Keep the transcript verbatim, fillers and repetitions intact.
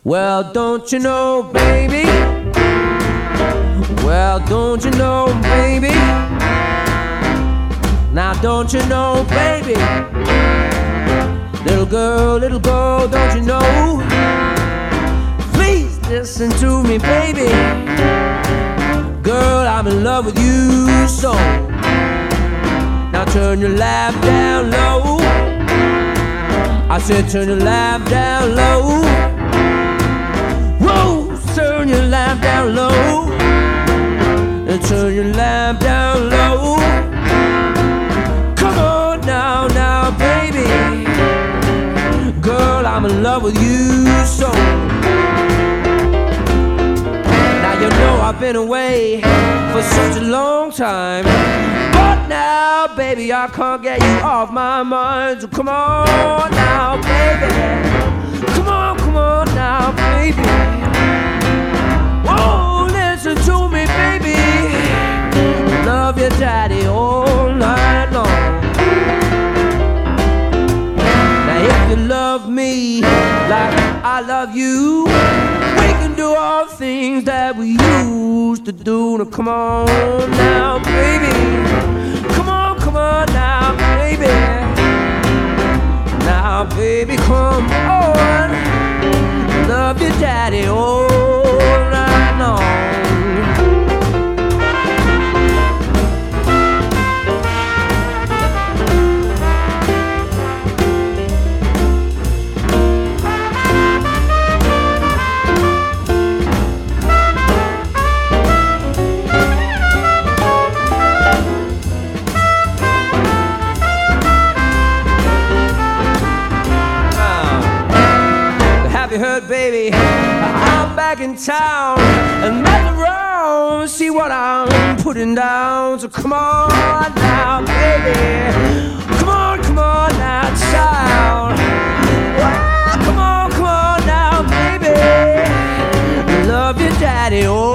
Well, don't you know, baby? Well, don't you know, baby? Now, don't you know, baby? Little girl, little girl, don't you know? Please listen to me, baby. Girl, I'm in love with you so. Now turn your laugh down low. I said turn your laugh down low. Whoa, turn your laugh down low. And turn your laugh down low. Come on now, now, baby. Girl, I'm in love with you so. Now you know I've been away for such a long time, but now, baby, I can't get you off my mind. So come on now, baby. Come on, come on now, baby. Oh, listen to me, baby. Love your daddy all night long. Now if you love me like I love you, we can do all things that we used to do. Now come on now, baby. Come on, come on now, baby. Now, baby, come on. Love your daddy all night long. Have you heard, baby? I'm back in town and mess around, see what I'm putting down. So come on now, baby. Come on, come on now, child. Well, come on, come on now, baby. Love your daddy. Oh.